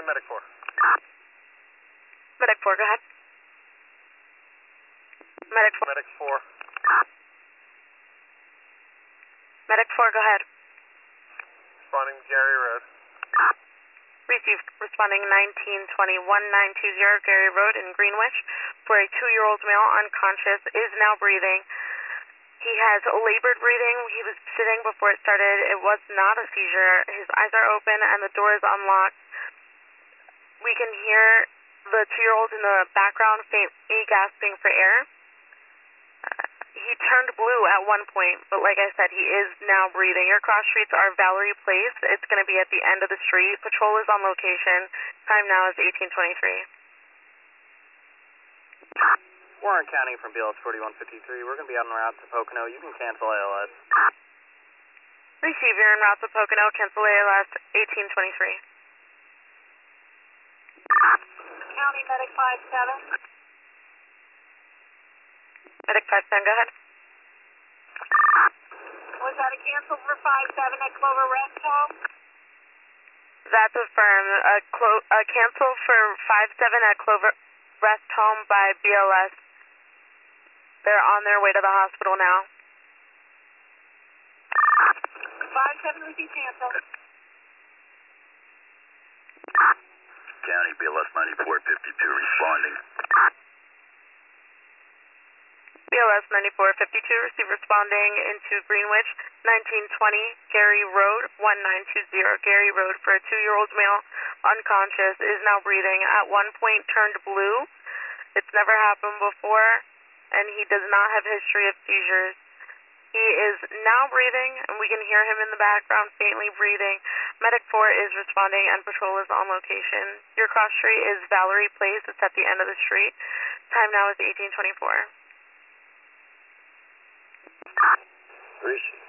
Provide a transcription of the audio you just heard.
Medic 4. Medic 4, go ahead. Medic 4. Medic 4. Medic 4, go ahead. Responding Gary Road. Received. Responding 1920-1920 Gary Road in Greenwich, where a 2-year-old male unconscious is now breathing. He has labored breathing. He was sitting before it started. It was not a seizure. His eyes are open and the door is unlocked. We can hear the 2-year-old in the background faintly gasping for air. He turned blue at one point, but like I said, he is now breathing. Your cross streets are Valerie Place. It's going to be at the end of the street. Patrol is on location. Time now is 18:23. Warren County from BLS 4153. We're going to be out en route to Pocono. You can cancel ALS. Receive, you're en route to Pocono. Cancel ALS 18:23. County Medic 57. Medic 57, go ahead. Was that a cancel for 57 at Clover Rest Home? That's affirmed. A cancel for 57 at Clover Rest Home by BLS. They're on their way to the hospital now. 57 received cancel. County BLS 9452 responding. BLS 9452 received responding into Greenwich, 1920 Gary Road, 1920 Gary Road for a 2-year-old male unconscious, is now breathing. At one point turned blue. It's never happened before, and he does not have history of seizures. He is now breathing, and we can hear him in the background faintly breathing. Medic 4 is responding, and patrol is on location. Your cross street is Valerie Place. It's at the end of the street. Time now is 18:24. Receive.